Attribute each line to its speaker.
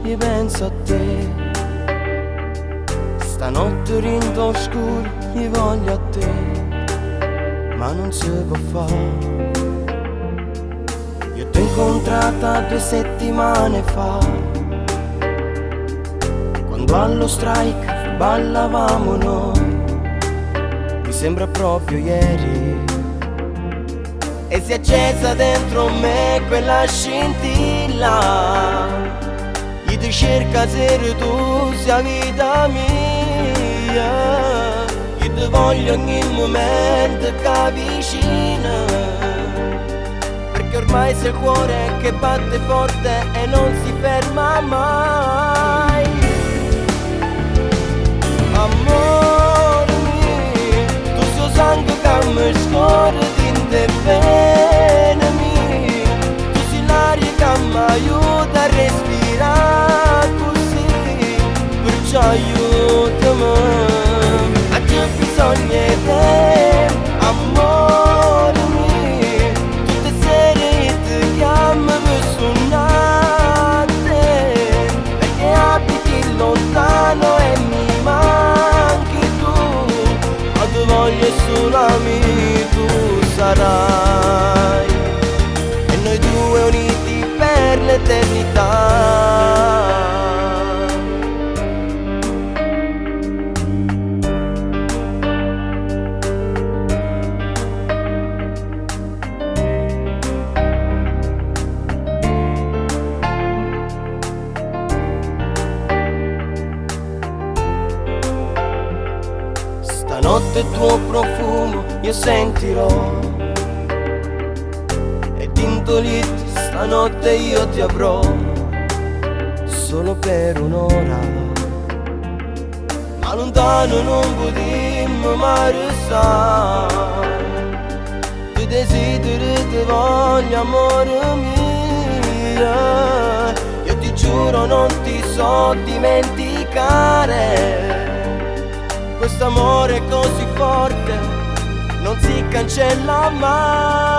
Speaker 1: io penso a te. Stanotte rindo oscuro, io voglio a te, ma non si può fare. Io t'ho incontrata 2 settimane fa, quando allo strike ballavamo noi, mi sembra proprio ieri. E si è accesa dentro me quella scintilla, io ti cerca se tu sia vita mia. Io ti voglio ogni momento che vicina, perché ormai sei il cuore che batte forte e non si ferma mai. Amore mio, tu sei sangue che mi scorre in te vene mie, tu sei l'aria che mi aiuta a respirare così, perciò aiutami, a c'è bisogno di te, amore mio. Tutte sere ti chiamo per suonare a te, perché abiti lontano e mi manchi tu, ma tu voglio solo amici tu sarai, e noi due uniti per l'eternità. Stanotte il tuo profumo io sentirò, ed indolito stanotte io ti avrò, solo per un'ora, ma lontano non potremmo mai restare. Ti desidero, ti voglio, amore mio, io ti giuro non ti so dimenticare. Quest'amore così forte non si cancella mai.